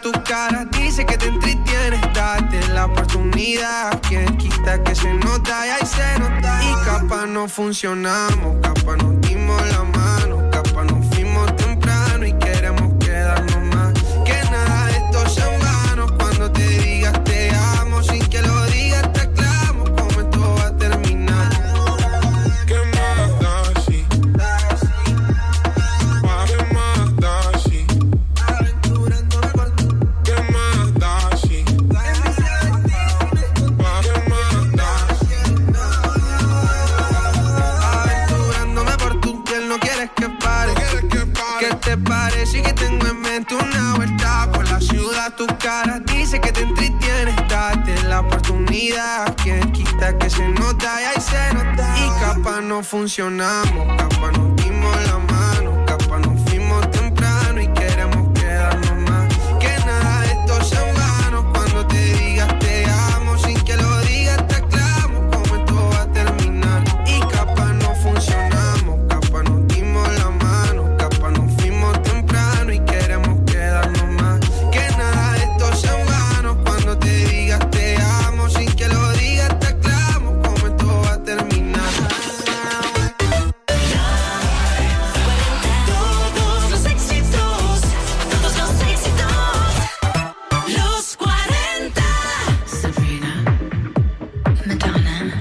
tu cara dice que te entretienes. Date la oportunidad, quien quita que se nota y ahí se nota. Y capaz no funcionamos, capaz nos dimos la mano, capaz nos fuimos temprano y queremos quedarnos más. Que nada de esto sea en vano, cuando te digas te amo, sin que lo digas te aclamo cómo esto va a terminar. ¿Qué más da si? ¿Qué más da si? Aventurándome por tu. ¿Qué más da si? ¿Qué más da si? Aventurándome por tu piel, no quieres que pare. ¿Qué te parece? Y que tengo en mente una vuelta por la ciudad. Tu cara dice que te entretienes. Date la oportunidad, quien quita que se nota y ahí se nota. Y capaz no funcionamos, capaz nos dimos la mano, capaz nos fuimos temprano y queremos quedarnos más. Que nada de esto sea en vano, cuando te digas te amo, sin que lo digas te aclamo cómo esto va a terminar. Y capaz no funcionamos, capaz nos dimos la mano, capaz nos fuimos temprano y queremos quedarnos más. Que nada de esto sea en vano, cuando te digas te amo, sin que lo digas te aclamo cómo esto va a terminar. Todos los éxitos, todos los éxitos. Los 40. Sabrina, Madonna.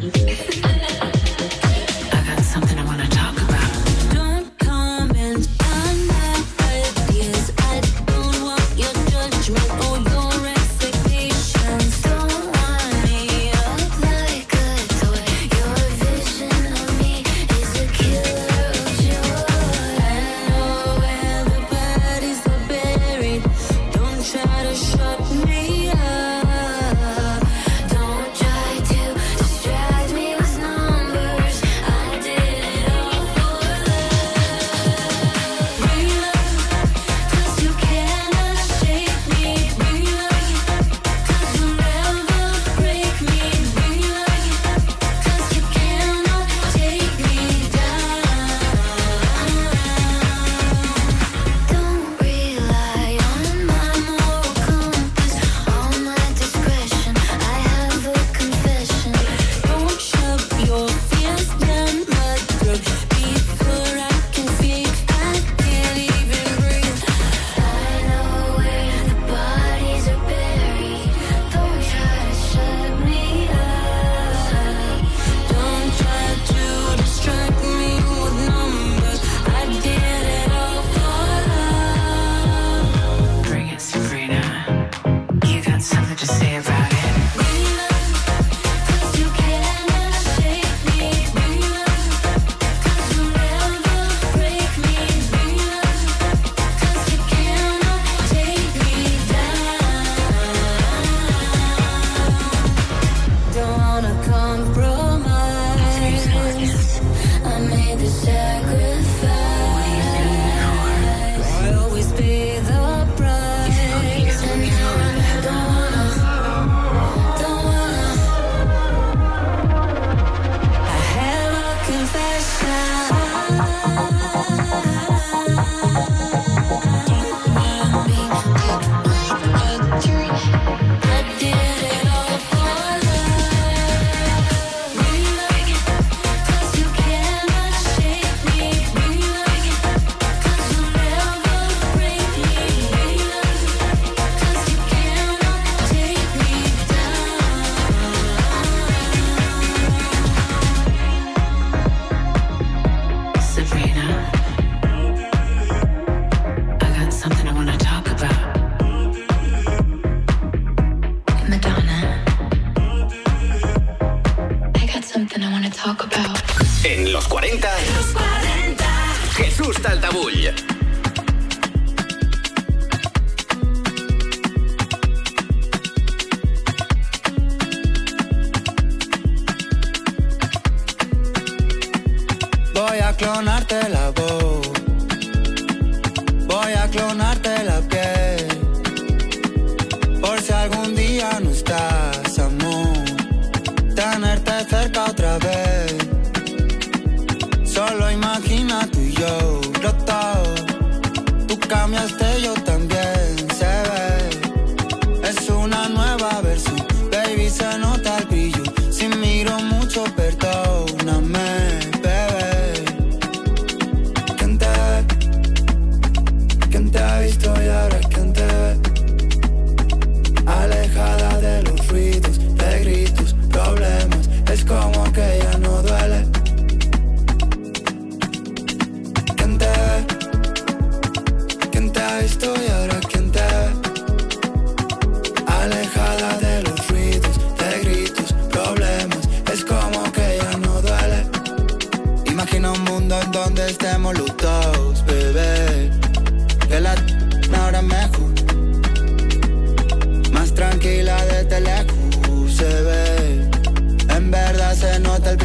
I got something I wanna talk about. Don't comment on my ideas. I don't want your judgment or your expectations. Don't wind me up like a toy. Your vision of me is a killer of joy. I know where the bodies are buried. Don't try to shut me up. Don't try to distract me with numbers. I did it all for love. Real love, 'cause you cannot shake me. Real love, 'cause you'll never break me. Real love, 'cause you cannot take me down. Don't rely on my moral compass, all my discretion. I have a confession. Don't shove your fears down my throat before I can speak. I can't even breathe. I know where the bodies are buried. Don't try to shut me up. Don't try to distract me with numbers. I did it all for love. Bring it, Sabrina. You got something to say about it. Real love, 'cause you cannot shake me. Real love, 'cause you'll never break me. Real love, 'cause you cannot take me down. Don't wanna compromise. I made the sacrifice. I always pay the price. And now I don't wanna. I have a confession. I did it all for love. Real love, 'cause you cannot shake me. Real love, 'cause you'll never break me. Real love, 'cause you cannot take me down. Sabrina, I got something I wanna talk about. Madonna, I got something I wanna talk about. En los 40, Los 40. Jesús Taltabull. Voy a clonarte la voz, voy a clonarte la piel, por si algún día no estás, amor, tenerte cerca otra vez. Solo imagina tú y yo, los dos, tú cambiaste, yo también, se ve.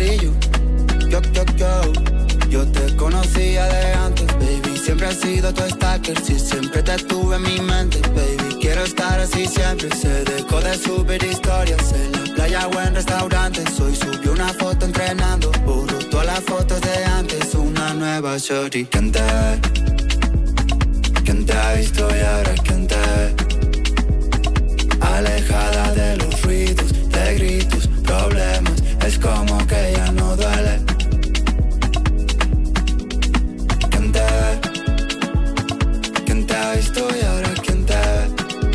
brillo. Yo te conocía de antes, baby. Siempre has sido tu stalker, sí, siempre te tuve en mi mente, baby. Quiero estar así siempre. Se dejó de subir historias en la playa o en restaurantes. Hoy subió una foto entrenando, borró todas las fotos de antes. Una nueva shorty. ¿Quién te ve? ¿Quién te ha visto y ahora quién te ve? Alejada de los ruidos, de gritos, problemas. Es como que ya no duele. ¿Quién te ve? ¿Quién te ha visto y ahora quién te ve?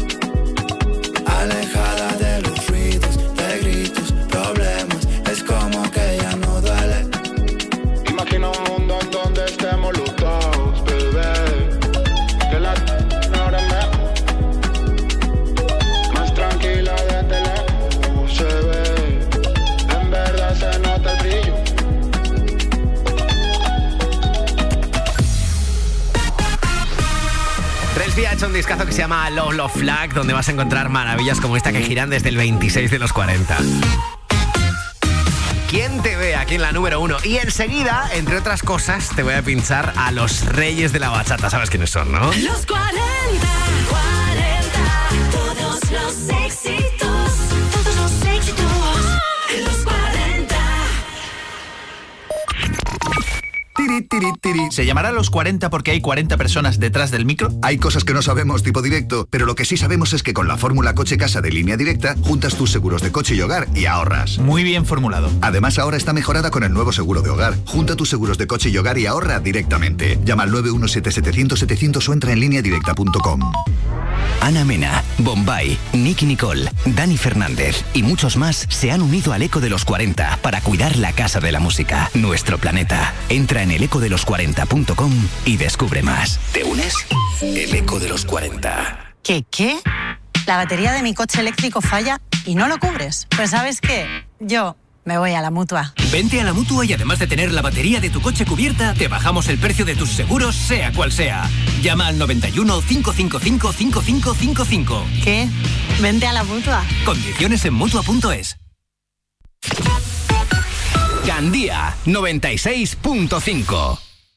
Alejada de los ruidos, de gritos, problemas. Es como que ya no duele. Imagina un mundo en donde estemos los dos, bebé. Que la ahora más tranquila desde lejos se ve. En verdad se nota el brillo. Relsby ha hecho un discazo que se llama Love Flag, donde vas a encontrar maravillas como esta que giran desde el 26 de los 40. ¿Quién te ve aquí en la número 1? Y enseguida, entre otras cosas, te voy a pinchar a los reyes de la bachata. ¿Sabes quiénes son, no? Los 40, 40, todos los éxitos, todos los éxitos, los 40. Tiri, tiri, tiri. ¿Se llamará Los 40 porque hay 40 personas detrás del micro? Hay cosas que no sabemos tipo directo, pero lo que sí sabemos es que con la fórmula coche-casa de Línea Directa juntas tus seguros de coche y hogar y ahorras. Muy bien formulado. Además, ahora está mejorada con el nuevo seguro de hogar. Junta tus seguros de coche y hogar y ahorra directamente. Llama al 917-700-700 o entra en lineadirecta.com. Ana Mena, Bombay, Nicky Nicole, Dani Fernández y muchos más se han unido al Eco de los 40 para cuidar la casa de la música, nuestro planeta. Entra en elecodelos40.com y descubre más. ¿Te unes? El Eco de los 40. ¿Qué? La batería de mi coche eléctrico falla y no lo cubres. Pues ¿sabes qué? Yo me voy a la Mutua. Vente a la Mutua y además de tener la batería de tu coche cubierta, te bajamos el precio de tus seguros, sea cual sea. Llama al 91 555 5555. ¿Qué? Vente a la Mutua. Condiciones en Mutua.es. Gandía 96.5.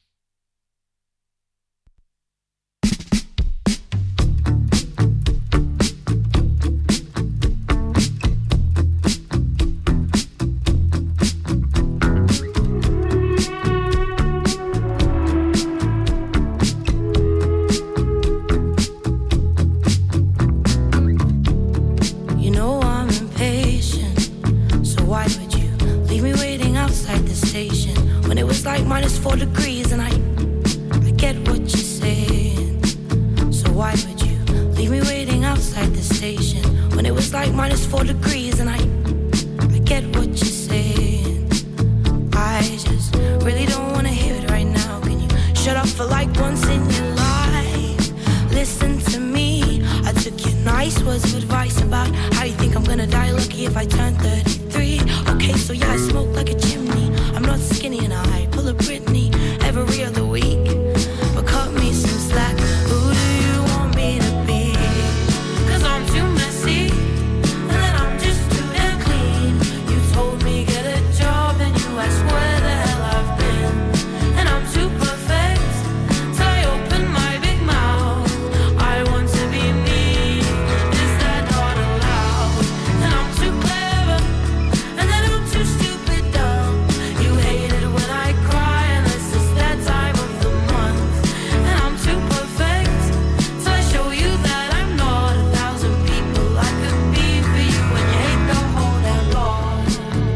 Minus 4 degrees and I get what you're saying. So why would you leave me waiting outside the station when it was like minus 4 degrees and I get what you're saying. I just really don't wanna hear it right now. Can you shut up for like once in your life? Listen to me. I took your nice words of advice about how you think I'm gonna die lucky if I turn 33. Okay, so yeah, I smoke like a chimney. I'm not skinny and I pull a Britney every other week. But cut me some slack. Who do you want me to be? 'Cause I'm too messy and then I'm just too damn clean. You told me get a job and you asked where the hell I've been. And I'm too perfect, so I open my big mouth. I want to be me, is that not allowed? And I'm too clever and then I'm too stupid dumb. You hate it when I cry unless it's that time of the month. And I'm too perfect, so I show you that I'm not 1,000 people I could be for you. And you hate the whole damn lot.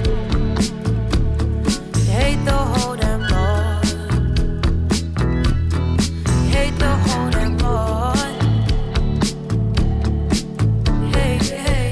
You hate the whole damn lot. You hate the whole damn lot. Hey, hey.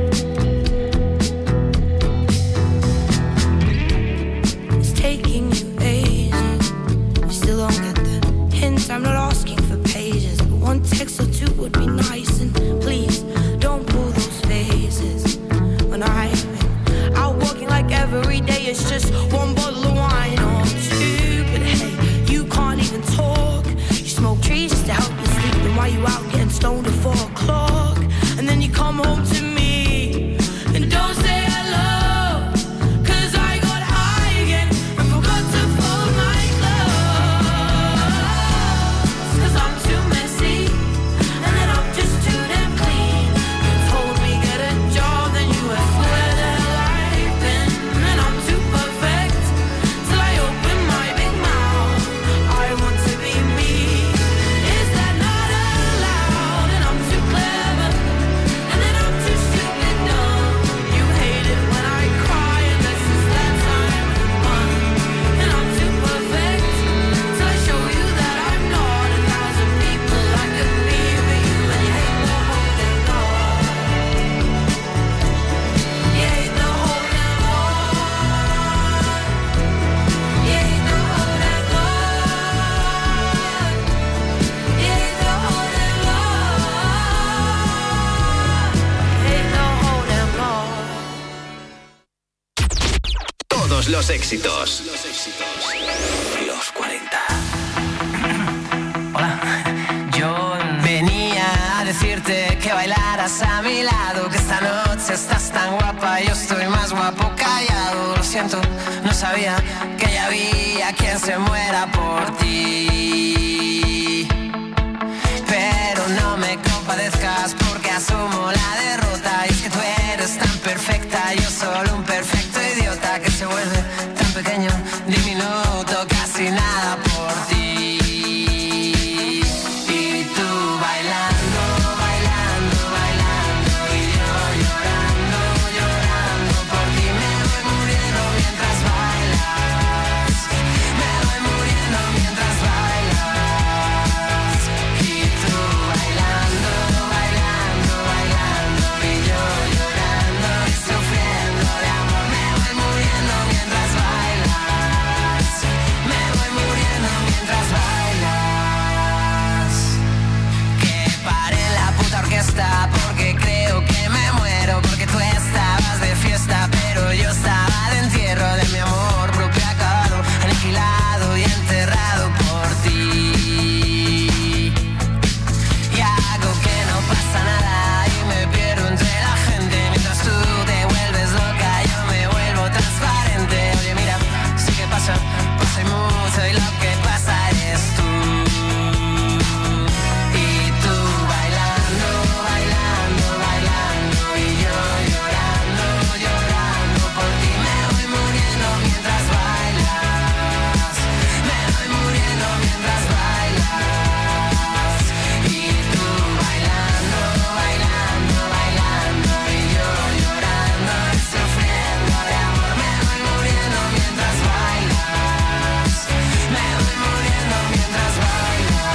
It's taking you ages. You still don't get the hint. I'm not asking for pages, but one text or two would be nice. And please don't pull those faces when I've been out walking like every day. It's just one bottle of wine or two. But hey, you can't even talk. You smoke trees just to help you sleep. Then why you out getting stoned at 4 o'clock? And then you come home to me and don't say hello. 'Cause I got high. los éxitos. Los 40. Hola, yo venía a decirte que bailaras a mi lado, que esta noche estás tan guapa, yo estoy más guapo callado. Lo siento, no sabía que ya había quien se muera por ti. Pero no me compadezcas porque asumo la derrota. Y es que tú eres tan perfecta, yo solo un perfecto idiota que se vuelve tan pequeño, diminuto, casi nada por ti. Y tú bailando, bailando, bailando, y yo llorando, llorando por ti. Me voy muriendo mientras bailas, me voy muriendo mientras bailas. Y tú bailando, bailando, bailando, y yo llorando y sufriendo de amor. Me voy muriendo mientras bailas, me voy muriendo mientras bailas. Que pare la puta orquesta porque creo que me muero, porque tú estabas de fiesta pero yo estaba de entierro de mi amor propio acabado, aniquilado y enterrado por ti. Y hago que no pasa nada y me pierdo entre la gente mientras tú te vuelves loca, yo me vuelvo transparente. Oye mira, sí que pasa, pasa y mucho y lo que pasa eres tú. Y tú bailando, bailando, bailando, y yo llorando, llorando por ti. Me voy muriendo mientras bailas, me voy muriendo mientras bailas. Y tú bailando, bailando, bailando, y yo llorando y sufriendo de amor. Me voy muriendo mientras bailas, me voy muriendo mientras bailas.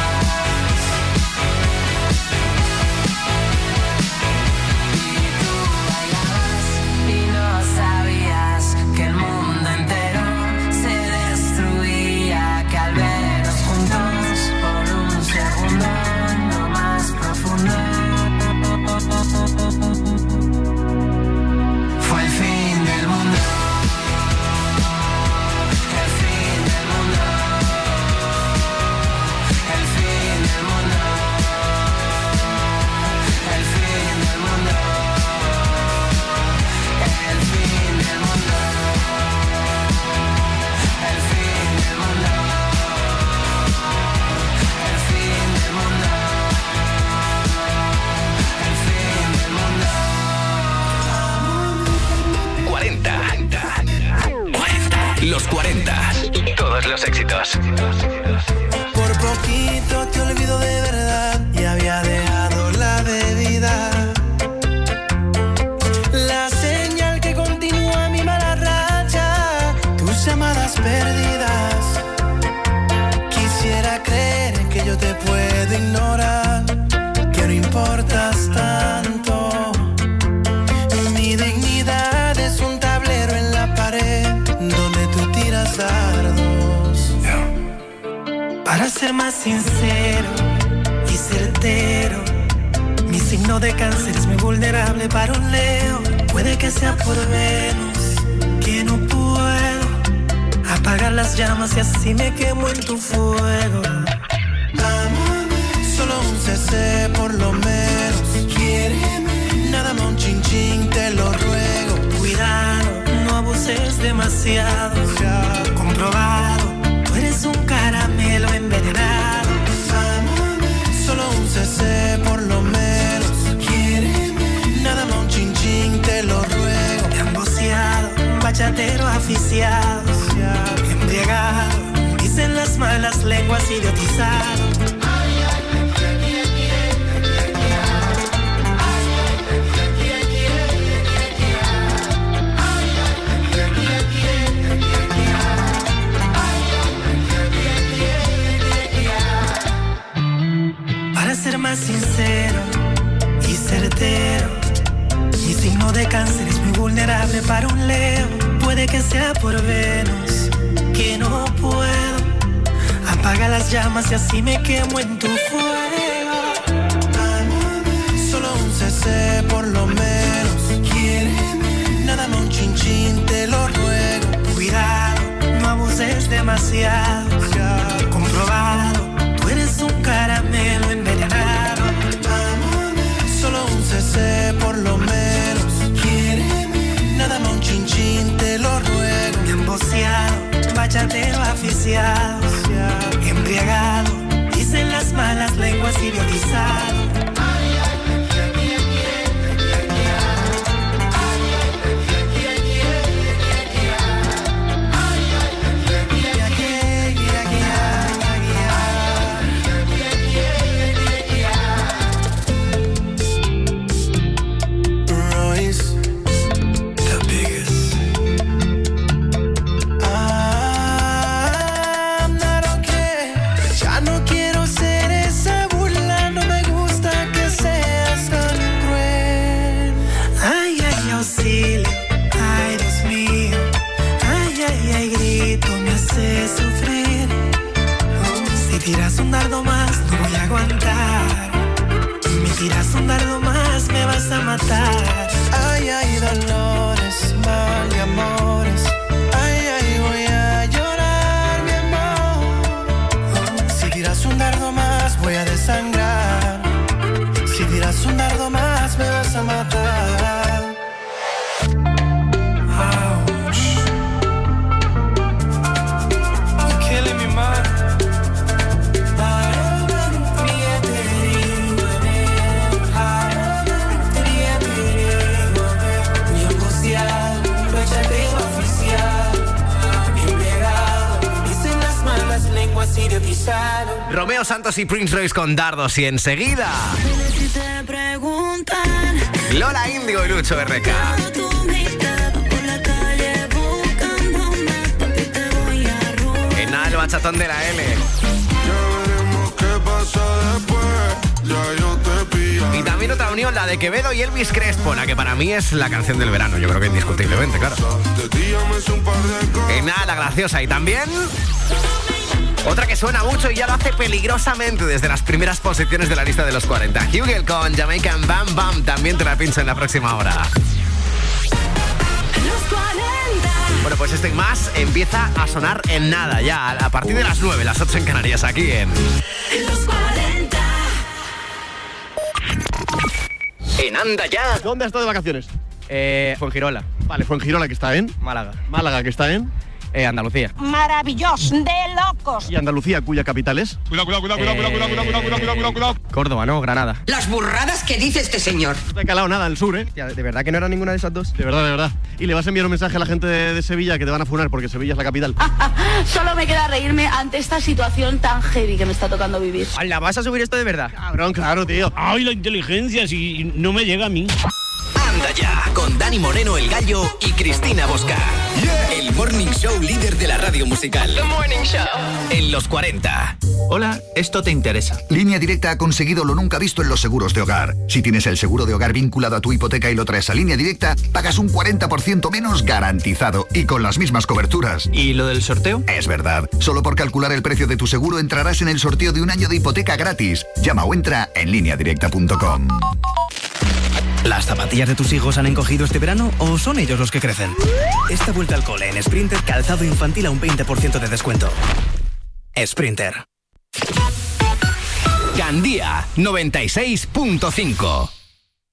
Y tú bailabas y no sabías que el mundo entero se destruía, que al vernos juntos por un segundo no más profundo fue el fin del mundo, el fin del mundo, el fin del mundo, el fin del mundo, el fin del mundo, el fin del mundo, el fin del mundo, el fin del mundo. 40. Los 40. Todos los éxitos. Por poquito te olvido de verdad y había dejado la bebida. La señal que continúa mi mala racha, tus llamadas perdidas. Quisiera creer que yo te puedo ignorar, que no importas tanto. Mi dignidad es un tablero en la pared donde tú tiras dardos. Para ser más sincero y certero, mi signo de cáncer es muy vulnerable para un Leo. Puede que sea por Venus, que no puedo apagar las llamas y así me quemo en tu fuego. Solo un CC por lo menos. Quiéreme, nada más un chin chin, te lo ruego. Cuidado, no abuses demasiado. Comprobado, tú eres un caramelo envenenado. Solo un CC por lo menos. Quiéreme, nada más un chin chin, te lo ruego. Emboceado, bachatero aficiado, embriagado, dicen las malas lenguas, idiotizado. Para ser más sincero y certero, mi signo de cáncer es muy vulnerable para un Leo. Puede que sea por Venus, que no puedo apaga las llamas y así me quemo en tu fuego. Solo un CC por lo menos. Quiéreme, nada más un chin chin, te lo ruego. demasiado. Comprobado, tú eres un caramelo envenenado. Solo un CC por lo menos. Quiéreme, nada más un chinchín, te lo ruego. Emboceado, bachatero aficiado. Embriagado, dicen las malas lenguas, idiotizado. Tiras un dardo más, no voy a aguantar. Me tiras un dardo más, me vas a matar. Ay, ay, dolores, mal y amores. Ay, ay, voy a llorar, mi amor. Si tiras un dardo más, voy a desangrar. Si tiras un dardo más, me vas a matar. Ouch. You're killing me, man. Romeo Santos y Prince Royce con dardos y enseguida Lola Índigo y Lucho RK. En nada el bachatón de la L. Y también otra unión, la de Quevedo y Elvis Crespo, la que para mí es la canción del verano, yo creo que indiscutiblemente, claro. En nada, la graciosa. Y también otra que suena mucho y ya lo hace peligrosamente desde las primeras posiciones de la lista de los 40. Hugel con Jamaican Bam Bam, también te la pincho en la próxima hora. Bueno, pues este y más empieza a sonar en nada ya, a partir de las 9, las 8 en Canarias, aquí en Los 40. En Anda Ya. ¿Dónde has estado de vacaciones? Fuengirola. Vale, Fuengirola, que está en Málaga. Málaga, que está en Andalucía. Maravilloso, de locos. Y Andalucía, cuya capital es. Cuidado. Córdoba, ¿no? Granada. Las burradas que dice este señor. No te he calado nada el sur, ¿eh? Tía, ¿de verdad que no era ninguna de esas dos? De verdad. Y le vas a enviar un mensaje a la gente de Sevilla que te van a funar porque Sevilla es la capital. Solo me queda reírme ante esta situación tan heavy que me está tocando vivir. ¿La vas a subir esto de verdad? Cabrón, claro, tío. Ay, la inteligencia, si no me llega a mí. Anda Ya, con Dani Moreno el Gallo y Cristina Bosca. El morning show líder de la radio musical. The Morning Show. En los 40. Hola, esto te interesa. Línea Directa ha conseguido lo nunca visto en los seguros de hogar. Si tienes el seguro de hogar vinculado a tu hipoteca y lo traes a Línea Directa, pagas un 40% menos garantizado y con las mismas coberturas. ¿Y lo del sorteo? Es verdad. Solo por calcular el precio de tu seguro entrarás en el sorteo de un año de hipoteca gratis. Llama o entra en lineadirecta.com. ¿Las zapatillas de tus hijos han encogido este verano o son ellos los que crecen? Esta vuelta al cole en Sprinter, calzado infantil a un 20% de descuento. Sprinter. Gandía 96.5.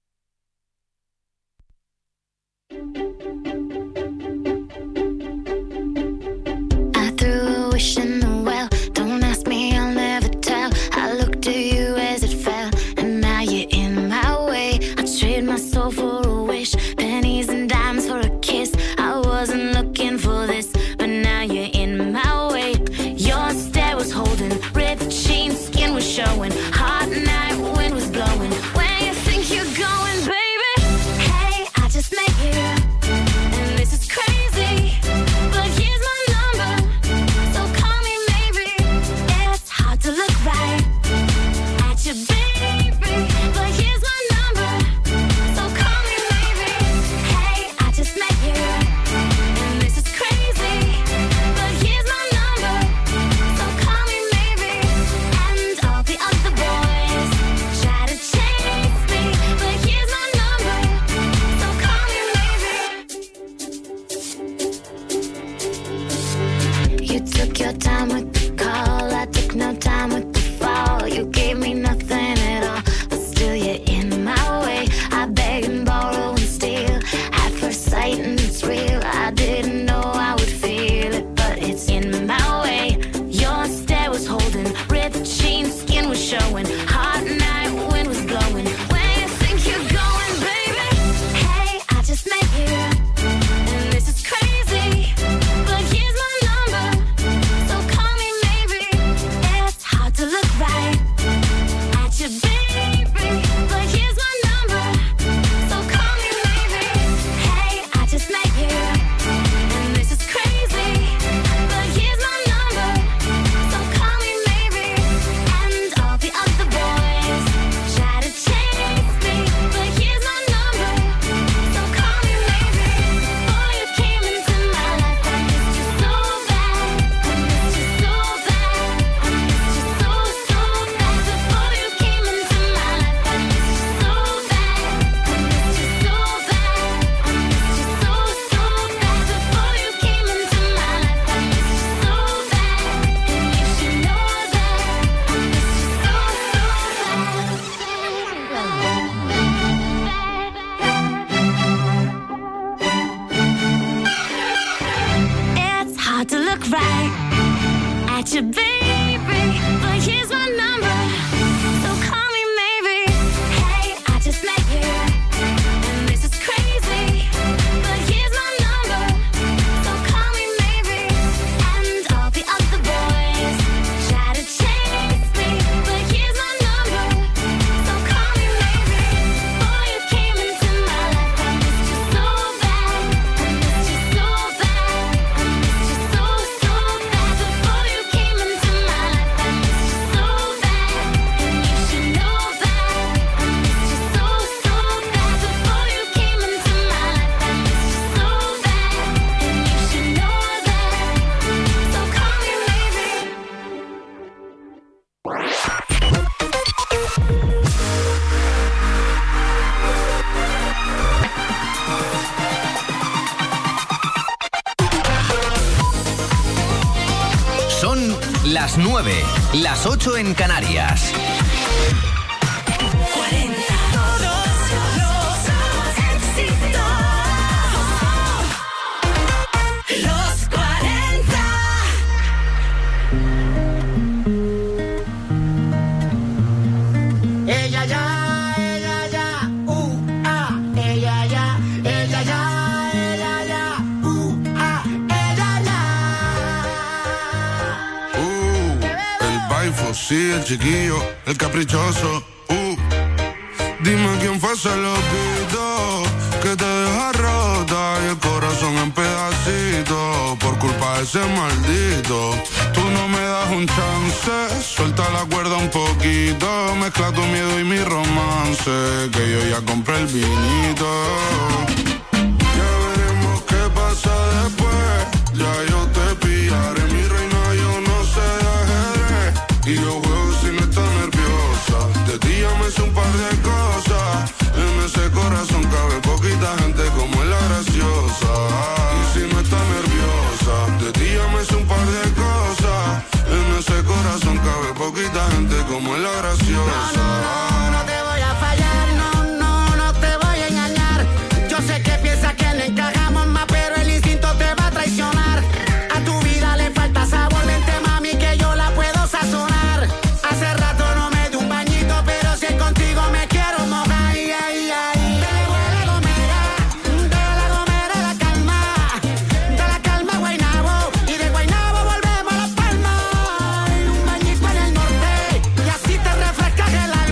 I threw a wish in the well. Don't ask me, I'll never tell. I looked at you as it fell, and now you're in my way. I trade my soul for a wish, pennies and dimes for a kiss. I wasn't looking for this, but now you're in my way. Your stare was holding, ripped jeans, skin was showing. Hot night, wind was blowing. Where you think you're going, baby? Hey, I just met you, and this is crazy. But here's my number, so call me You took your time with the call, I took no time with the fall. You gave me nothing at all, but still you're in my way. I beg and borrow and steal at first sight, and it's real. I didn't know I would feel it, but it's in my way. Your stare was holding, ripped jeans, skin was showing. Hot night, wind was blowing. Where you think you're going, baby? Hey, I just met you, and this is crazy, but here's my number, so call me maybe. It's hard to look right at you, baby, but here's my number, so call me maybe. Hey, I just met you, and this is crazy, but here's my number, so call me maybe. And all the other boys try to chase me, but here's my number, so call me maybe. Before you came into my life, I missed you so bad, I missed you so bad, I missed you so, so bad. Before you came into my life, I missed you so bad, I missed you so bad, I missed you so, so bad. Before you came into my life, I missed you so bad, and you should know that I missed you so, It's hard to look right at you, baby, but here's my number, so call me maybe. Hey, I just met you, and this is crazy, but here's my number, so call me maybe. And all the other boys try to chase me, but here's my number, so call me maybe. Before you came into my life, I missed you so bad, I missed you so bad, I missed you so, so bad. Before you came into my life, I missed you so bad, and you should know that I missed you so, so bad. Before you came into my life, I missed you so bad, and you should know that, so call me maybe. Son las 9, las 8 en Canarias. Los 40. Ella ya, ella ya, ella ya, ella ya, ella ya, ella ya. El baifo, sí, el chiquillo, el caprichoso. Dime quién fue ese loquito que te deja rota y el corazón en pedacitos por culpa de ese maldito. Tú no me das un chance, suelta la cuerda un poquito, mezcla tu miedo y mi romance, que yo ya compré el vinito. Ya veremos qué pasa después, ya yo te pillaré, mi reina, yo no sé de ajedrez, y yo juego si no estás nerviosa, de ti ya me sé un par de cosas, en ese corazón cabe poquita gente como es la graciosa, y si no estás nerviosa, de ti ya me sé un par de cosas, en ese corazón cabe poquita gente como es la graciosa. No te voy a fallar, no te voy a engañar. Yo sé que piensas que no encajamos más, pero el instinto te va a traicionar. A tu vida le falta sabor, vente mami que yo la puedo sazonar. Hace rato no me doy un bañito, pero si es contigo me quiero mojar. Ay, ay, ay. De la gomera la calma, de la calma Guaynabo, y de Guaynabo volvemos a Las Palmas. Un bañito en el norte y así te refrescas el alma.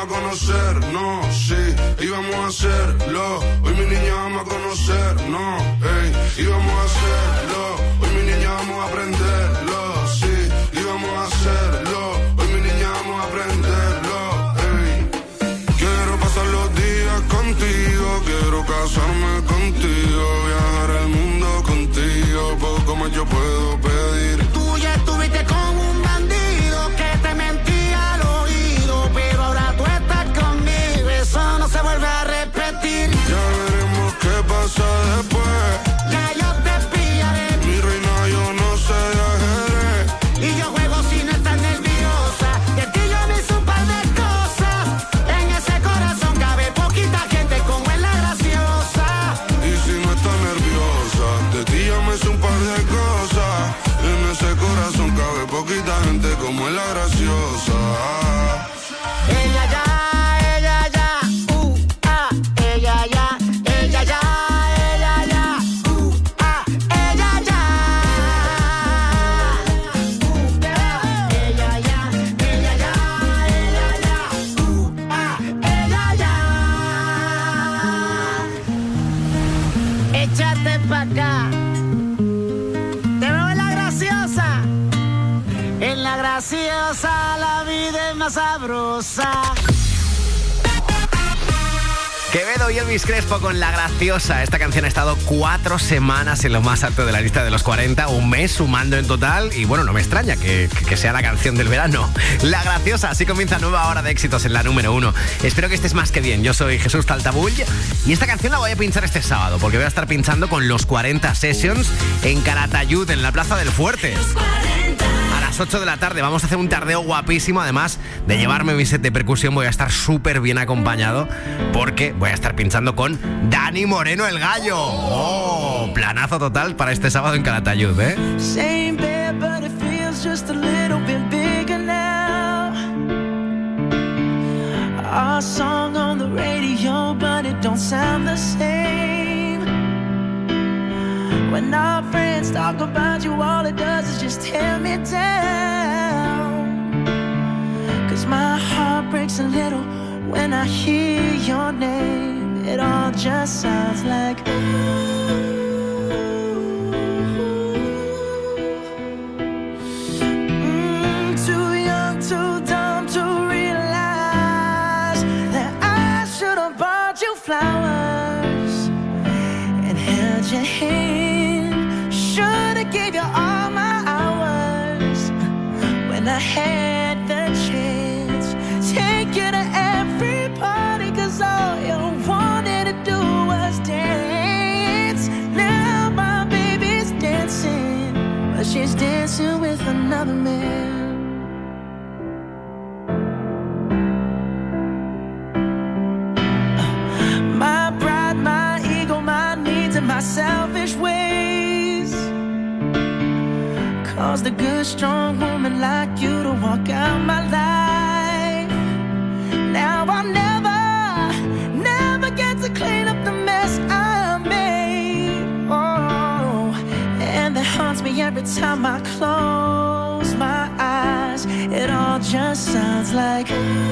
a conocernos, sí, íbamos a hacerlo. Hoy mi niña vamos a conocernos, ey, íbamos a hacerlo. Hoy mi niña vamos a aprenderlo, sí, íbamos a hacerlo. Hoy mi niña vamos a aprenderlo, ey. Quiero pasar los días contigo, quiero casarme contigo, viajar el mundo contigo, poco más yo puedo pedir. Tú ya estuviste con un bandido que te mentía al oído, pero ahora tú estás conmigo, eso no se vuelve a repetir. Ya veremos qué pasa después. Ya yo te pillaré. Mi reina, yo no sé de ajedrez. Y yo juego si no estás nerviosa. De ti yo me hice un par de cosas. En ese corazón cabe poquita gente como es la graciosa. Y si no estás nerviosa, de ti yo me hice un par de cosas. En ese corazón cabe poquita gente como es la graciosa. Ella ya, ella ya, ella ya, ella ya, ella ya, ella ya. Ella ya, ella ya, ella ya, échate pa' acá. Te veo en la graciosa. En la graciosa la vida es más sabrosa. Quevedo y Elvis Crespo con La Graciosa. Esta canción ha estado 4 semanas en lo más alto de la lista de los 40, un mes sumando en total, y bueno, no me extraña que sea la canción del verano. La Graciosa, así comienza nueva hora de éxitos en la número 1. Espero que estés más que bien. Yo soy Jesús Taltabull y esta canción la voy a pinchar este sábado, porque voy a estar pinchando con los 40 Sessions en Calatayud, en la Plaza del Fuerte. A las 8 de la tarde vamos a hacer un tardeo guapísimo. Además de llevarme mi set de percusión, voy a estar súper bien acompañado, porque voy a estar pinchando con Dani Moreno el Gallo. ¡Oh! Planazo total para este sábado en Calatayud, ¿eh? Same bed, but it feels just a little bit bigger now. Our song on the radio, but it don't sound the same. When our friends talk about you, all it does is just tear me down. 'Cause my heart breaks a little when I hear your name. It all just sounds like too young, too dumb to realize that I should have bought you flowers and held your hand. Should have gave you all my hours when I had the chance. Take you to every party, 'cause all you wanted to do was dance. Now my baby's dancing, but she's dancing with another man. My pride, my ego, my needs and my selfish ways caused a good, strong woman like you to walk out my life. Now I'll never get to clean up the mess I made. Oh, and that haunts me every time I close my eyes. It all just sounds like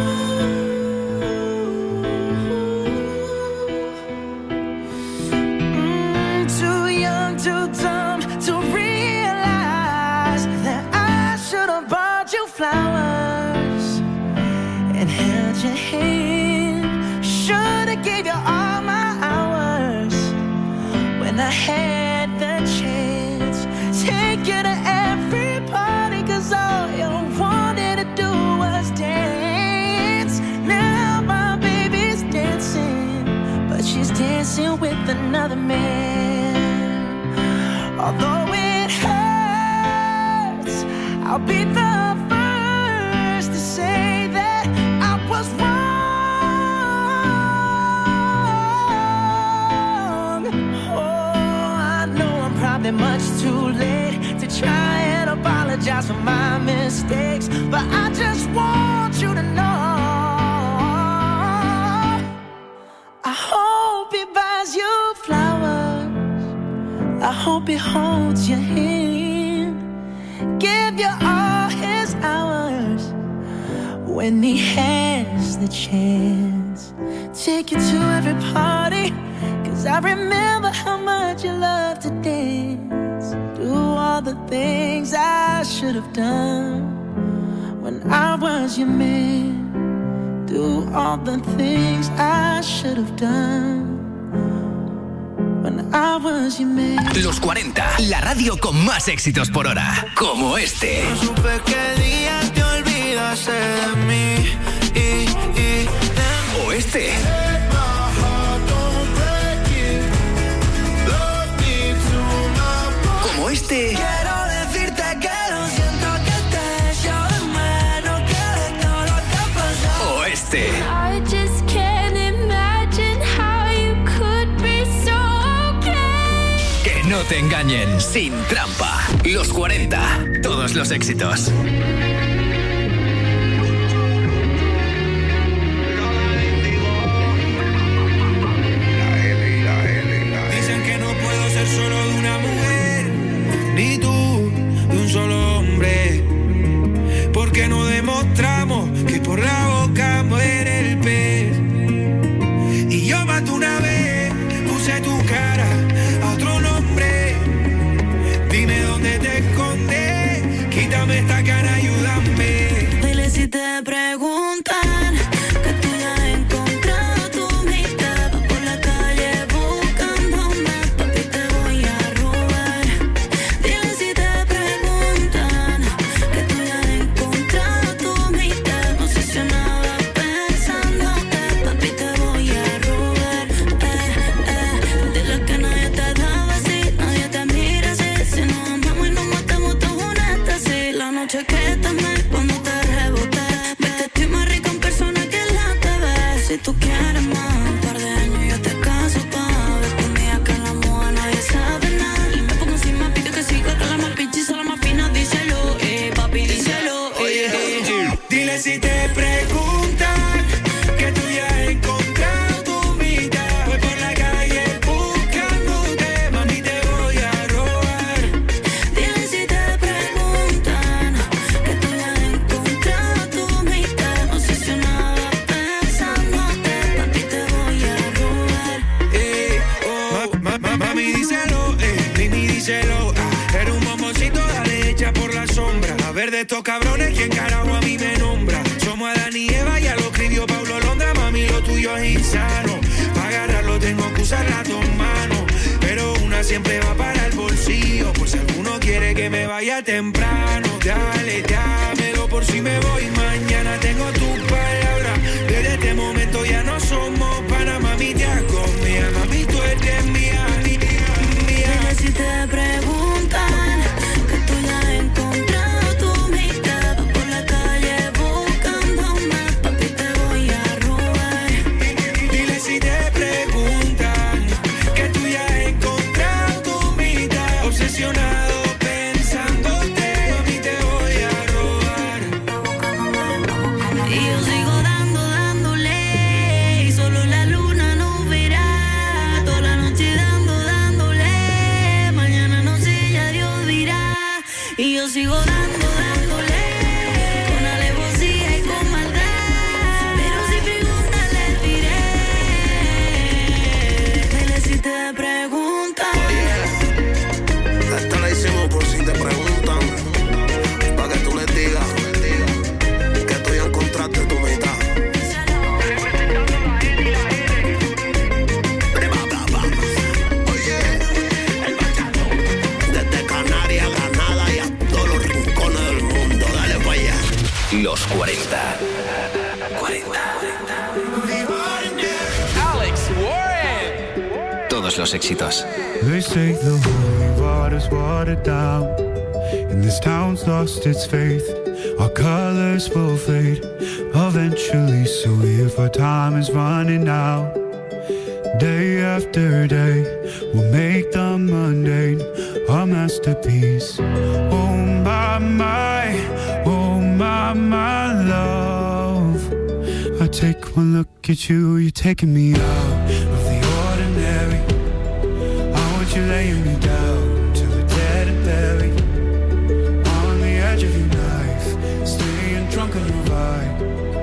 too young, too dumb to realize that I should have bought you flowers and held your hand. Should have gave you all my hours when I had the chance. Take you to every party, 'cause all you wanted to do was dance. Now my baby's dancing, but she's dancing with another man. Although it hurts, I'll be the first to say that I was wrong. Oh, I know I'm probably much too late to try and apologize for my mistakes, but I just want you to know I hope he buys you flowers, I hope he holds your hand, give you all his hours when he has the chance. Take you to every party, 'cause I remember how much you loved to dance. Do all the things I should have done when I was your man. Do all the things I should have done when I was your man. Los 40, la radio con más éxitos por hora, como este. No supe qué día te olvidaste de mí o este. Como este. Quiero decirte que lo siento, que te echo de menos, que de todo lo que ha pasado. O este. I just can't imagine how you could be so okay. Que no te engañen, sin trampa. Los 40, todos los éxitos. Dicen que no puedo ser solo de una mujer, ni tú de un solo hombre, porque no demostramos que por la boca muere el pez. Y yo maté una vez, puse tu cara a otro nombre. Dime dónde te escondes, quítame esta cara, ayúdame. Dile si te preguntan que tú ya has encontrado tu mitad. Vas por la calle buscándome, papi, te voy a robar. Dile si te preguntan que tú ya has encontrado tu mitad. Obsesionada pensándote, papi, te voy a robar. Dile que nadie te daba así, nadie te mira así. Si nos amamos y nos matamos todos juntos así. La noche que te amé, cuando te reboté, ves que estoy más rica en persona que en la TV. Si tú quieres más, un par de años yo te caso pa' ver conmigo que en la moda nadie sabe nada. Y me pongo encima, pide que siga, que la más pichiza, la más fina, díselo, papi, díselo, Dile si te preguntan que tú ya has encontrado tu mitad. Voy por la calle buscándote, mami, te voy a robar. Dile si te preguntan que tú ya has encontrado tu mitad. Obsesionada pensándote, papi, te voy a robar. Mami, díselo, Mimi, díselo. Eres un bomboncito, dale, hecha por la sombra. A ver de estos cabrones, ¿quién carajo a mí me nombra? Somos Adán y Eva, ya lo escribió Paulo Londra. Mami, lo tuyo es insano. Para agarrarlo tengo que usar las dos manos, pero una siempre va para el bolsillo, por si alguno quiere que me vaya temprano. Dale, dámelo por si me voy mañana. Tengo tus palabras, desde este momento ya no somos pana. Mami, te hago mía, mami, tú eres mía, mía. Dile si te preguntan que tú ya has encontrado tu mitad. Vas por la calle buscándome, papi, te voy a robar. Dile si te preguntan que tú ya has encontrado tu mitad. Obsesionado pensándote, mami, te voy a robar. Y yo sigo dándole, y solo la luna nos verá. Toda la noche dándole, mañana no sé, ya Dios dirá. Y yo sigo dándole, con alevosía y con maldad. Pero si preguntan les diré. Dile si te preguntan. Esta la hicimos por si te preguntan, para que tú les digas que tú ya encontraste tu mitad. Oye, el bachado, desde Canarias, Granada y a todos los rincones del mundo, dale para allá. Los 40. 40. Alex Warren. Todos los éxitos. They say the holy water's watered down, and this town's lost its faith. Our colors will fade eventually, so if our time is running out, day after day, we'll make the mundane our masterpiece. Oh my, oh my love. I take one look at you, you're taking me out of the ordinary. You're laying me down to the dead and buried on the edge of your knife, staying drunk on your vibe.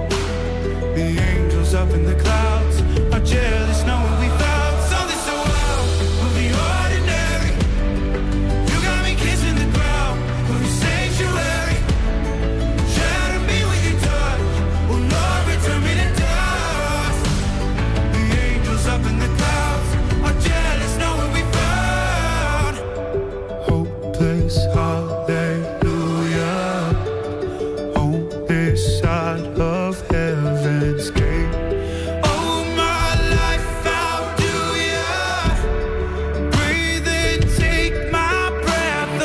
The angels up in the clouds are jealous knowing we found something so out of the ordinary. You got me kissing the ground of your sanctuary. Shatter me with your touch, oh Lord, return me to dust. The angels up in the clouds are jealous knowing we found hopeless hallelujah on this side of heaven's gate. Oh, my life, how do ya breathe and take my breath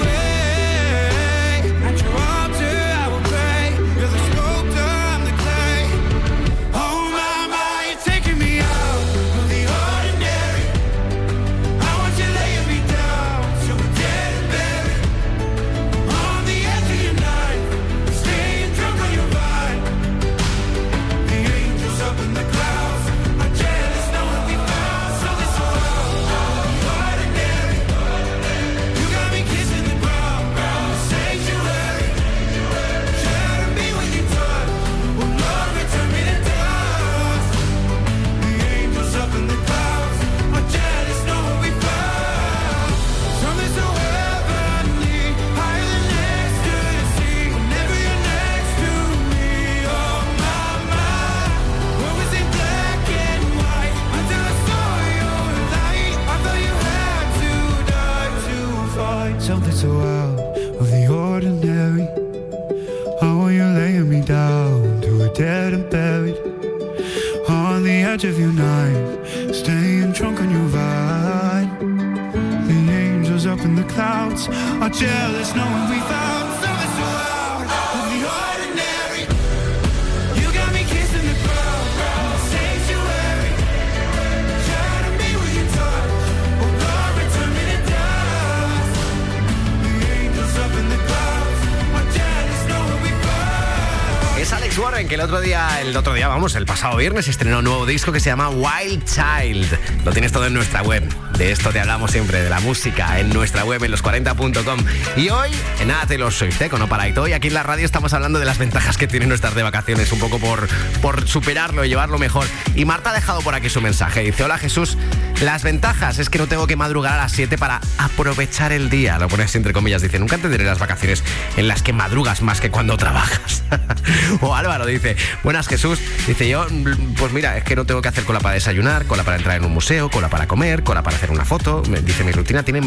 away? At your altar I will pray. You're the sculptor, I'm the clay. Oh my, you're taking me out of the ordinary. I want you laying me down so we're dead and buried. On the edge of your knife, staying drunk on your vine. The angels up in the clouds are jealous knowing we found something so out of the ordinary. You got me kissing the ground, sanctuary. Shatter me with your touch, oh Lord, return me to dust. The angels up in the clouds are jealous knowing we found something so heavenly, higher than ecstasy. Whenever you're next to me, oh my, what was in black and white until I saw your light. I thought you had to die to find something so out of the ordinary. How are you laying me down to a dead and buried? On the edge of your knife, staying drunk on your vine. The angels up in the clouds are jealous knowing we found something so out of the ordinary. You got me kissing the ground, sanctuary. Shatter me with your touch, oh Lord, return me to dust. The angels up in the clouds are jealous knowing we found. Es Alex Warren, que el otro día, el pasado viernes, estrenó un nuevo disco que se llama Wild Child. Lo tienes todo en nuestra web. De esto te hablamos siempre, de la música, en nuestra web, en los40.com. Y hoy, en nada Taylor Swift, con Oparaito. Hoy aquí en la radio estamos hablando de las ventajas que tienen no estar de vacaciones, un poco por superarlo y llevarlo mejor. Y Marta ha dejado por aquí su mensaje. Dice: hola Jesús, las ventajas es que no tengo que madrugar a las 7 para aprovechar el día. Lo pones entre comillas, dice: nunca entenderé las vacaciones en las que madrugas más que cuando trabajas. O Álvaro dice: buenas Jesús, dice yo, pues mira, es que no tengo que hacer cola para desayunar, cola para entrar en un museo, cola para comer, cola para hacer una foto. Dice: mi rutina tiene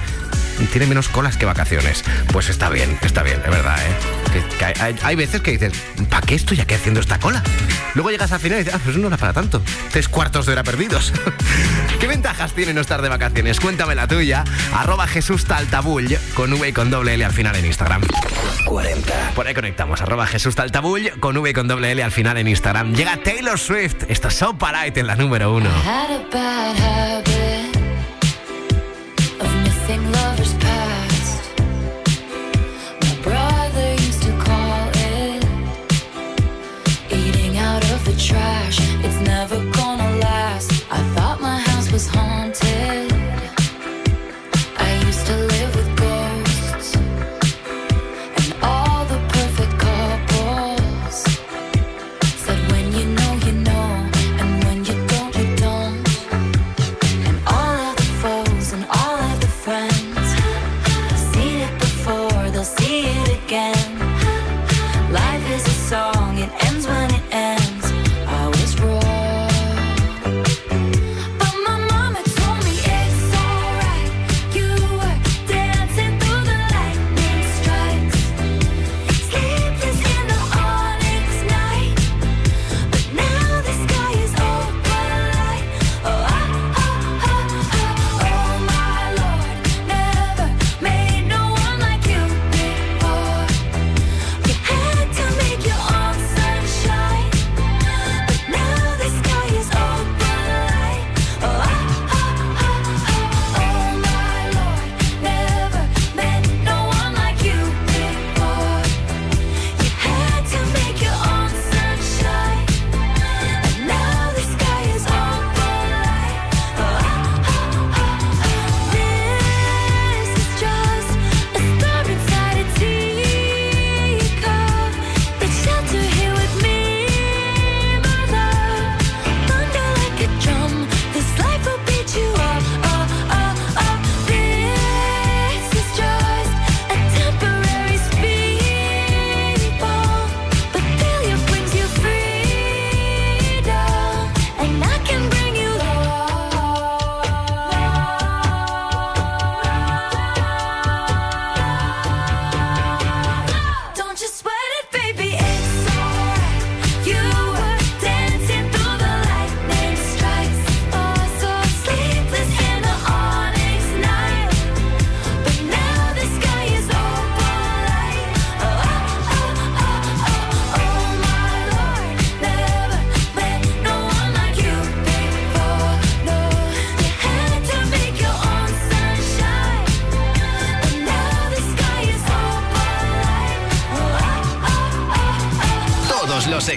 menos colas que vacaciones. Pues está bien, es verdad, que hay veces que dices: ¿para qué estoy aquí haciendo esta cola? Luego llegas al final y dices: pues no era para tanto. 3 cuartos de hora perdidos. ¿Qué ventajas tiene no estar de vacaciones? Cuéntame la tuya. @JesúsTaltabull, con V y con doble L al final en Instagram. 40. Por ahí conectamos. @JesúsTaltabull, con V y con doble L al final en Instagram. Llega Taylor Swift. Esto es So Polite en la número 1. Had a bad habit of missing lovers past. My brother used to call it eating out of the trash. It's never gonna last. I thought my house was haunted. I used to live with ghosts and all the perfect couples said when you know, and when you don't, you don't. And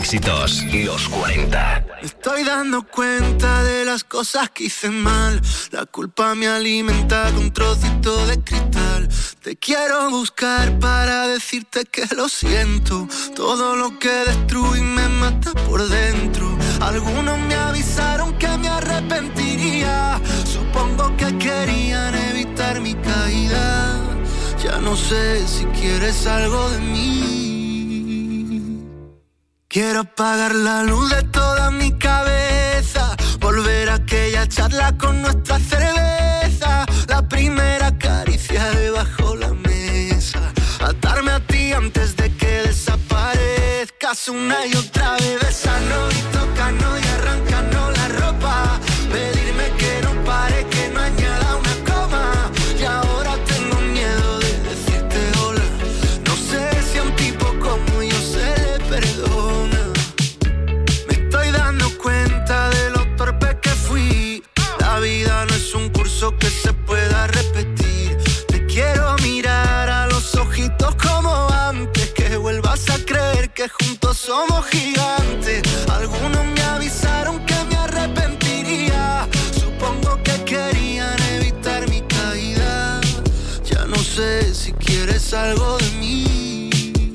éxitos. Los 40. Me estoy dando cuenta de las cosas que hice mal. La culpa me alimenta con un trocito de cristal. Te quiero buscar para decirte que lo siento. Todo lo que destruí me mata por dentro. Algunos me avisaron que me arrepentiría. Supongo que querían evitar mi caída. Ya no sé si quieres algo de mí. Quiero apagar la luz de toda mi cabeza. Volver a aquella charla con nuestra cerveza. La primera caricia debajo la mesa. Atarme a ti antes de que desaparezcas una y otra vez. Besarnos y tocarnos y arrancarnos la ropa. Pedirme que no pare, que no añada una coma. Y ahora tengo miedo de decirte hola. No sé si a un tipo como yo se le perdona. Me estoy dando cuenta de lo torpe que fui. La vida no es un curso que se pueda repetir. Te quiero mirar a los ojitos como antes. Que vuelvas a creer que juntos somos gigantes. Algunos me avisaron que me arrepentiría. Supongo que querían evitar mi caída. Ya no sé si quieres algo de mí.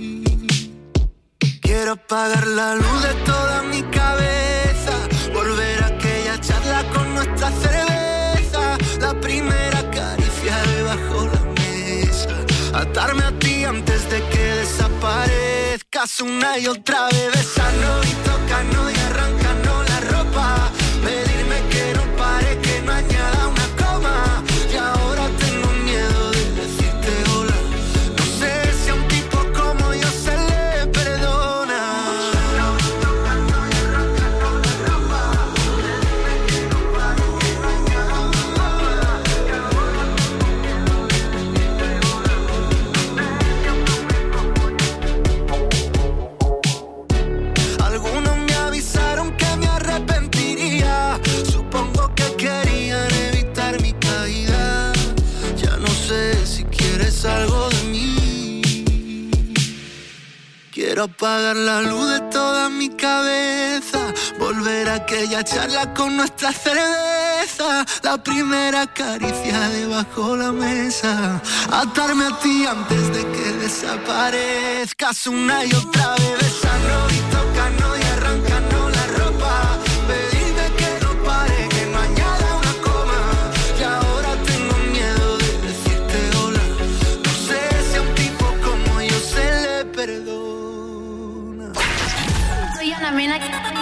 Quiero apagar la luz de toda mi cabeza. Volver a aquella charla con nuestra cerveza. La primera caricia debajo la mesa. Atarme a ti antes de que desaparezcas una y otra vez. Besarnos y tocarnos y arrancarnos la ropa. Pedirme que no pare, que no añada una coma. Y ahora tengo miedo de decirte hola. No sé si a un tipo como yo se le perdona. Algunos me avisaron que me arrepentiría. Supongo que querían evitar mi caída. Ya no sé si quieres algo de mí. Quiero apagar la luz de toda mi cabeza. Volver a aquella charla con nuestra cerveza. La primera caricia debajo la mesa. Atarme a ti antes de que desaparezcas una y otra vez. Besarnos y tocarnos y arrancarnos la ropa. Pedirme que no pare, que no añada una coma. Y ahora tengo miedo de decirte hola. No sé si a un tipo como yo se le perdona. Soy Ana Mena.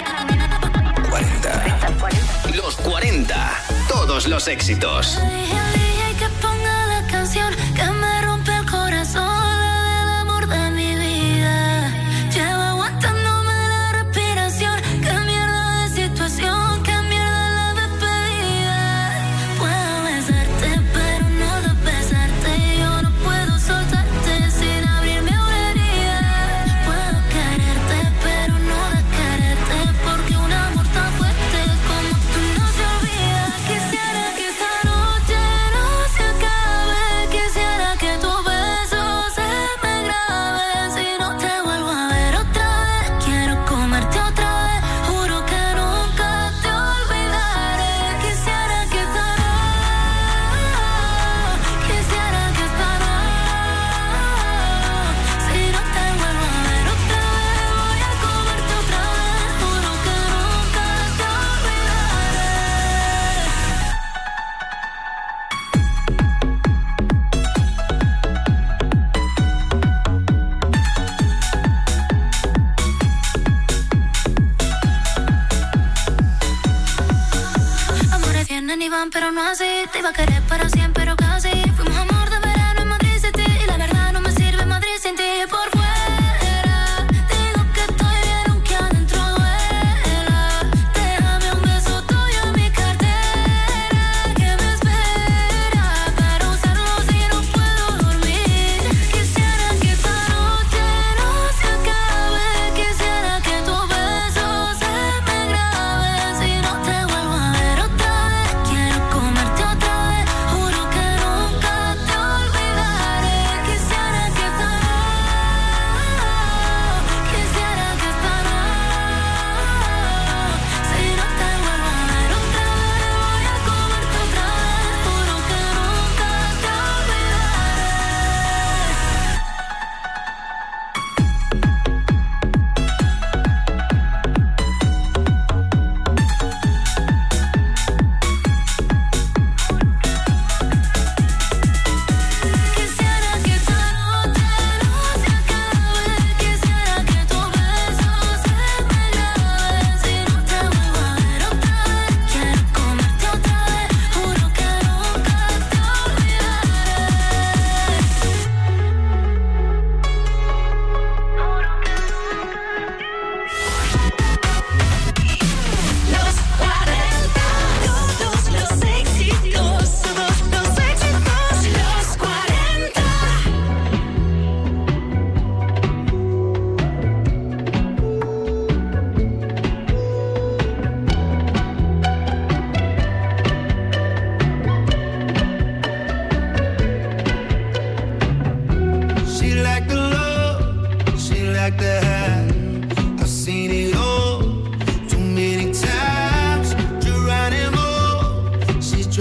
40. Los 40. Todos los éxitos. Dije que ponga la canción que me rompe el corazón, la del amor de mi vida. Llevo aguantándome la respiración. Qué mierda de situación, qué mierda la despedida. Puedo besarte, pero no de besarte. Yo no puedo soltarte sin abrirme una herida. Puedo quererte, pero no de quererte, porque un amor tan fuerte como tú no se olvida. Quisiera que esta noche no se acabe. Quisiera que tu beso se me grabe. Si no te vuelvo a ver otra vez, quiero comerte otra vez. Juro que nunca te olvidaré. Quisiera que esta noche, quisiera que esta noche, si no te vuelvo a ver otra vez, voy a comerte otra vez. Juro que nunca te olvidaré. Amores vienen y van, pero no así. Te iba a querer para siempre, pero casi. Fuimos amor de verano en Madrid City. Y la verdad no me sirve Madrid sin ti. Por fuera digo que estoy bien, aunque adentro duela. Déjame un beso tuyo en mi cartera, que me espera para usarlo si no puedo dormir. Quisiera que esta noche no se acabe. Quisiera que tu beso se me grabe. Si no te vuelvo a ver otra vez, quiero comerte otra vez. Juro que no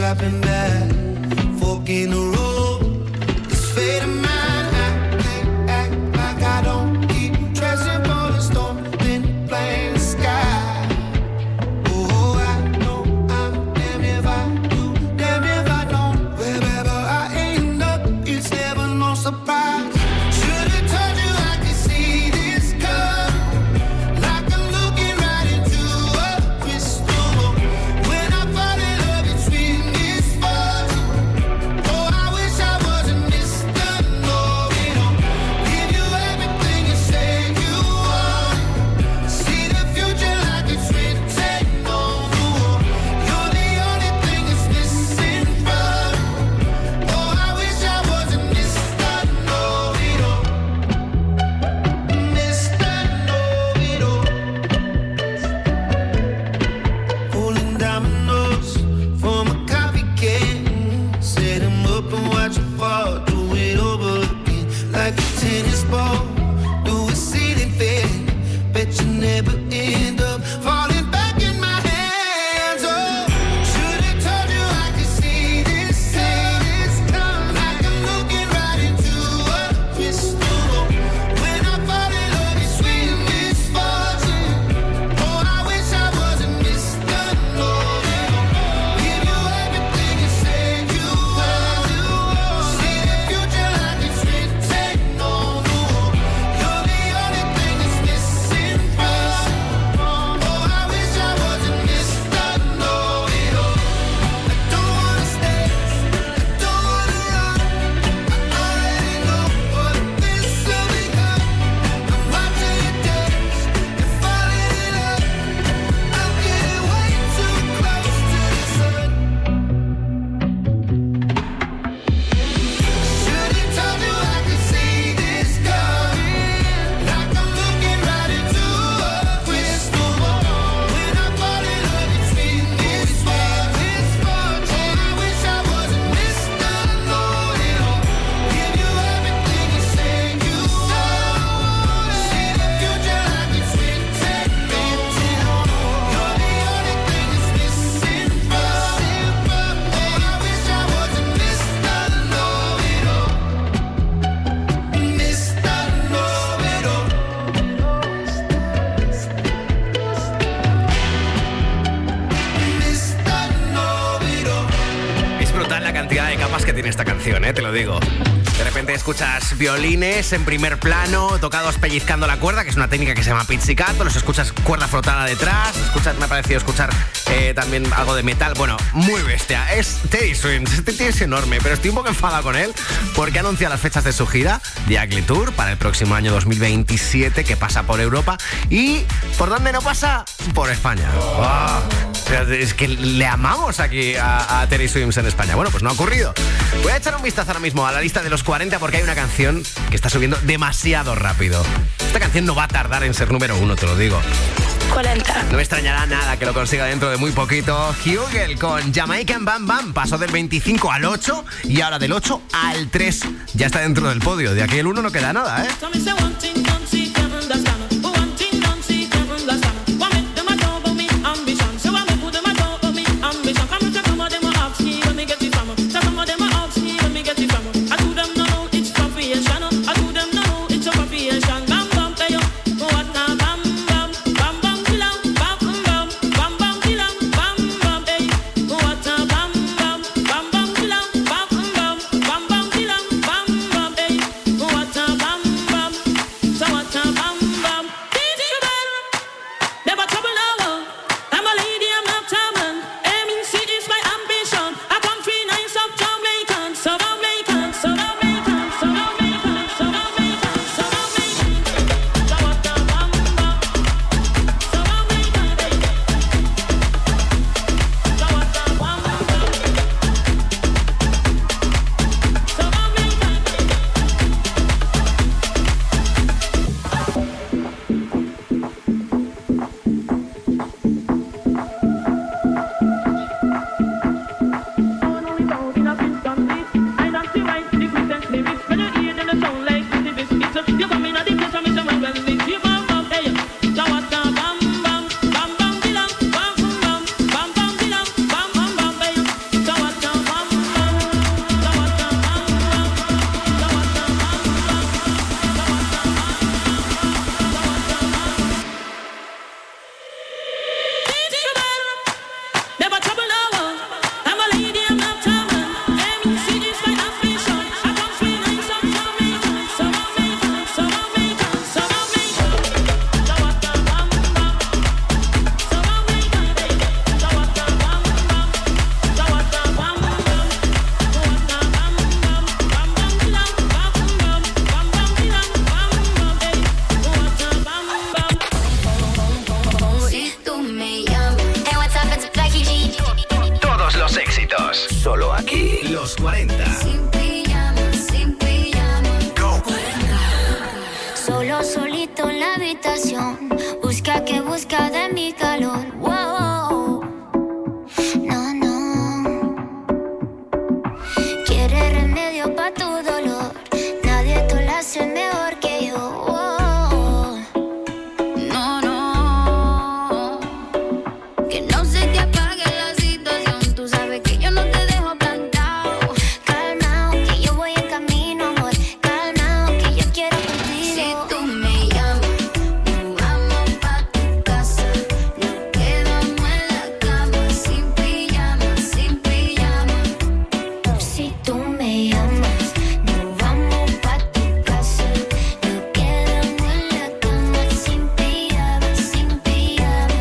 dropping back, fork in the road. This fate of mine, I can't act like I don't keep dressing for the storm, then playing the sky. Oh, I know I'm damn if I do, damn if I don't. Wherever I end up, it's never no surprise. Should've told you I could see this coming, like I'm looking right into a crystal. When I fall in love, it's with misfortune. Oh, I wish I wasn't Mr. Know-it-all. Give you everything you say you want. See the future like it's written on the wall. You're the only thing that's missing from me. Oh, I wish I wasn't Mr. Know-it-all. Mr. Know-it-all. Pulling dominoes from a coffee can. Set 'em up and watch 'em fall. Do it over again like a tennis ball. Do a ceiling fan. Bet you never end up falling back in my hands. Oh, should've told you I could see this coming, like I'm looking right into a crystal. When I fall in love, it's with misfortune. Oh, I wish I wasn't Mr. Know-it-all. Give you everything you say you want. See the future like it's written on the wall. You're the only thing that's missing from me. Oh, I wish I wasn't Mr. Know-it-all. I don't wanna stay, I don't wanna run. I already know what this will become. I'm watching you dance, you're falling in love. I'm getting way too close to the sun. Should've told you I could see this coming, like I'm looking right into a crystal ball. When I fall in love, it's with misfortune. Oh, I wish I wasn't Mr. Know-it-all. Give you everything you say you want. See the future like it's written on the wall. You're the only thing that's missing from me. Oh, I wish I wasn't Mr. Know-it-all. Mr. Know-it-all. Mr. Know-it-all. Es brutal la cantidad de capas que tiene esta canción, te lo digo. De repente escuchas violines en primer plano, tocados pellizcando la cuerda, que es una técnica que se llama pizzicato, los escuchas cuerda frotada detrás, me ha parecido escuchar también algo de metal. Bueno, muy bestia. Es Teddy Swims, este tío es enorme, pero estoy un poco enfadado con él porque ha anunciado las fechas de su gira The Ugly Tour para el próximo año 2027, que pasa por Europa. ¿Y por dónde no pasa? Por España. ¡Wow! Es que le amamos aquí a Teddy Swims en España. Bueno, pues no ha ocurrido. Voy a echar un vistazo ahora mismo a la lista de los 40 porque hay una canción que está subiendo demasiado rápido. Esta canción no va a tardar en ser número 1, te lo digo. 40. No me extrañará nada que lo consiga dentro de muy poquito. Hugel con Jamaican Bam Bam pasó del 25 al 8 y ahora del 8 al 3. Ya está dentro del podio. De aquí el 1 no queda nada, ¿eh? Que no se te apague la situación. Tú sabes que yo no te dejo plantado. Calmao, que yo voy en camino, amor. Calmao, que yo quiero contigo. Si tú me llamas, nos vamos pa' tu casa. Nos quedamos en la cama, sin pijama, sin pijama. Si tú me llamas, nos vamos pa' tu casa. Nos quedamos en la cama, sin pijama, sin pijama.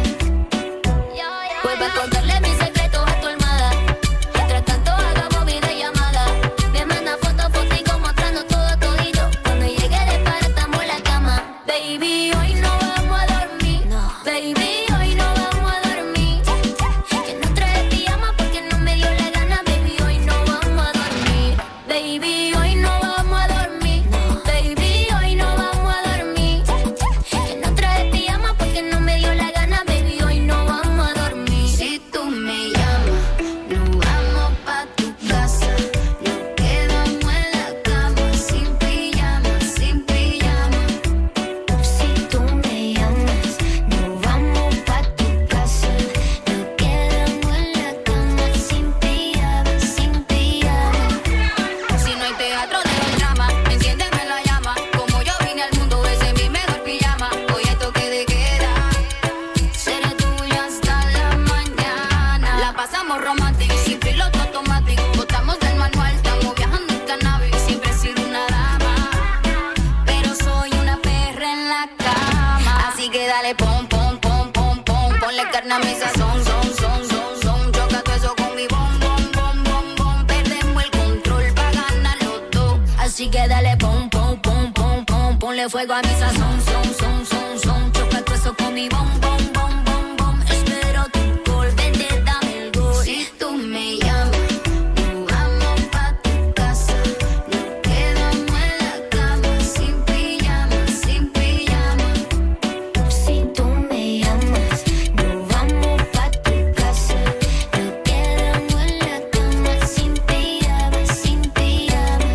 Vuelve a contarle mis secretos a tu almohada. Mientras tanto hagamos videollamada. Me manda fotico mostrando todo todito. Cuando llegue de para estamos en la cama. Baby, hoy no vamos a dormir. Baby, hoy no vamos a dormir. Que no trae pijama porque no me dio la gana. Baby, hoy no vamos a dormir. Baby, hoy no vamos a dormir. Baby, hoy no vamos a dormir. Que no trae pijama porque no me dio la gana. Baby, hoy no vamos a dormir. Si tú me llamas, nos vamos pa' tu casa. Nos quedamos en la cama, sin pijama, sin pijama. Si tú me llamas, nos vamos pa' tu casa. Nos quedamos en la cama, sin pijama, sin pijama. Si no hay teatro de el drama, enciéndeme la llama. Como yo vine al mundo, ese es mi mejor pijama. Hoy hay toque de queda, seré tuya hasta la mañana. La pasamos romántico, sin piloto automático. Botamos del manual, estamos viajando en cannabis. Siempre he sido una dama, pero soy una perra en la cama. Así que dale pom, pom, pom, pom, pom. Ponle carne a mi sazón, son. Choca todo eso con mi bom, bom, bom, bom, bom. Perdemos el control pa' ganar los dos. Así que dale pom, pom, pom, pom, pom. Ponle fuego a mi sazón, son. Choca todo eso con mi bom, bom, bom, bom, bom. Espero tu gol, vente, dame el gol. Si tú me llamas, nos vamos pa' tu casa. Nos quedamos en la cama, sin pijama, sin pijama. Si tú me llamas, nos vamos pa' tu casa. Nos quedamos en la cama, sin pijama, sin pijama.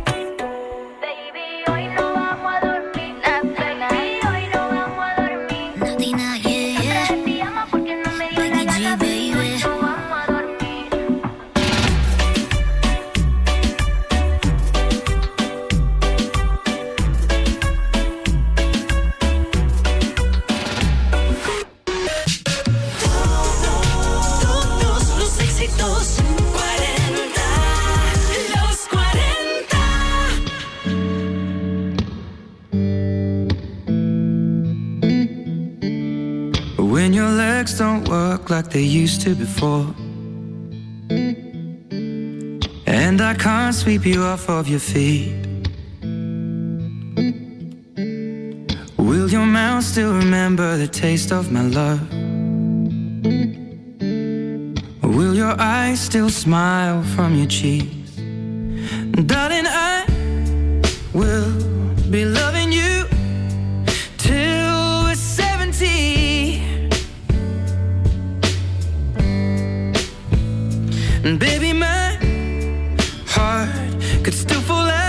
Baby, hoy no vamos a dormir. Baby, hoy no vamos a dormir. Natina, yeah. Pijama porque no me dio la Becky G, gana. baby. Hoy no vamos a dormir. Todos los éxitos 40, los 40. When your legs don't work like they used to before, and I can't sweep you off of your feet, will your mouth still remember the taste of my love? Will your eyes still smile from your cheeks? Darling, I will be loving you till we're 70. And baby, my heart could still fall out